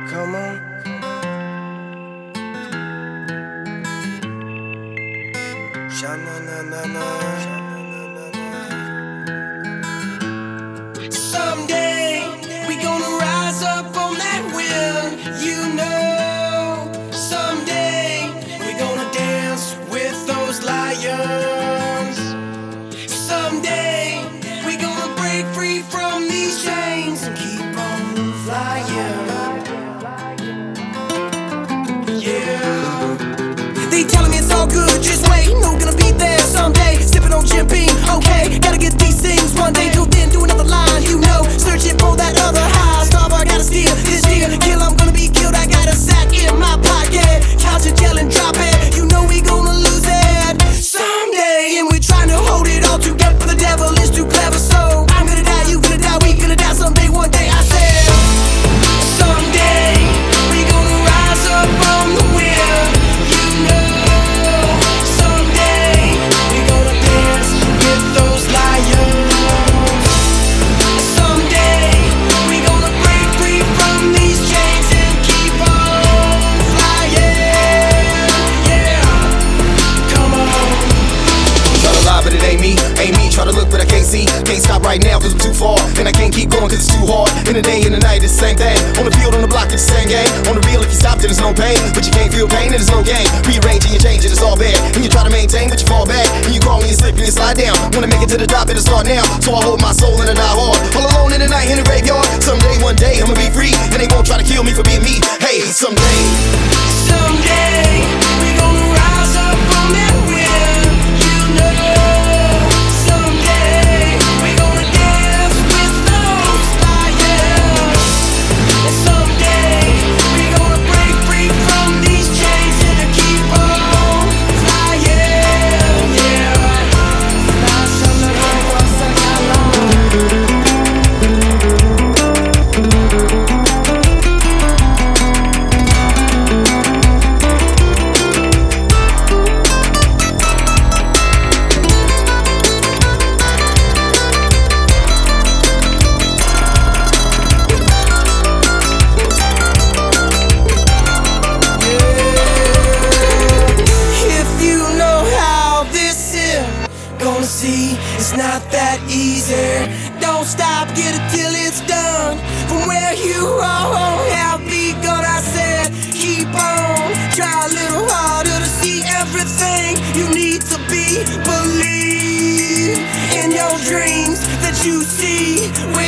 Come on. Sha-na-na-na-na. Someday we gonna rise up on that wheel, you know. Someday we gonna dance with those lions. Someday we gonna break free from these chains and keep on flying. Yeah. They telling me it's all good, just wait. No, gonna be there someday. Sipping on Jim Beam, okay. Gotta get these things one day. Till then, do another line, you know. Searching for that other high. Starboard, gotta steal this deal. Kill, I'm gonna be killed. I got a sack in my pocket. Count it, yell and drop it. You know we gonna lose it someday. And we're trying to hold it all together. But the devil is too clever, so I'm gonna die, you gonna die, we gonna die someday. One day I said, someday we gonna rise up on the wheel, you know. Someday we gonna dance with those lions. Someday we gonna break free from these chains and keep on flying. Yeah, come on. Try to lie, but it ain't me. Try to look, but I can't see. Can't stop right now, cause I'm too far. And I can't keep going, cause it's too hard. In the day, in the night, it's the same thing. On the field, on the block, it's the same game. On the real, if you stop, then there's no pain. But you can't feel pain, and there's no gain. Rearranging, you're changing, it's all bad. And you try to maintain, but you fall back. And you crawl, and you slip, and you slide down. Wanna make it to the top, it'll start now. So I hold my soul and I die hard. All alone in the night, in the graveyard. Someday, one day, I'ma be free. And they won't try to kill me for being me. Hey, someday. Someday we gonna rise up on that wheel, you know. Someday we gonna dance with those lions. And someday we gonna break free from these chains and keep on flying. Yeah. If you know how this is gonna see, it's not that easy. Don't stop, get it till it's done. From where you have begun, I said, keep on. Try a little harder to see everything you need to be. Believe in your dreams that you see.